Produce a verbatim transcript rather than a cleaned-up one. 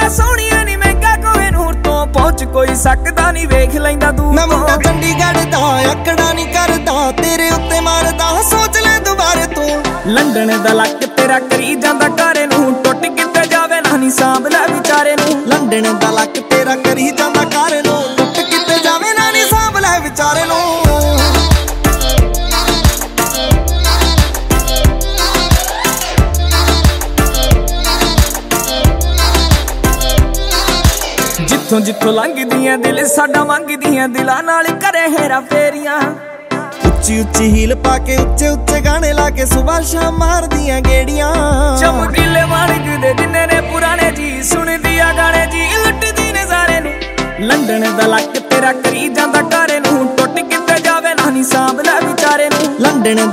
सोहणिया नी महंगा कोई नूर तो पहुंच कोई सकदा नी वेख लैंदा दूर मैं मुंडा चंडीगढ़ दा अकड़ा नी करदा तेरे उत्ते मारदा सोच ले दुबारे तू लंडन दा लक तेरा करी जांदा घरे नूं टुट किते जावे ना नी सांभ ले विचारे नूं लंडन दा लक तेरा करी जांदा घरे नूं टुट किते जावे ना नी सांभ ले विचारे नूं जिथों जिथों लंघदियां दिल साडा मंगदियां दिलां नाल करे हेरा फेरियां उच्ची उच्ची हील पाके उच्चे उच्चे गाने लाके सुबह शाम मार दियां गेड़ियां चमकीले माणिक दे जिन्ने ने पुराने जी सुन दिया गाने जी लुटदी ने सारे नूं लंडन दा लक तेरा करी जांदा घरे नूं टुट किते जावे ना नी सांभ ले विचारे नूं लंडन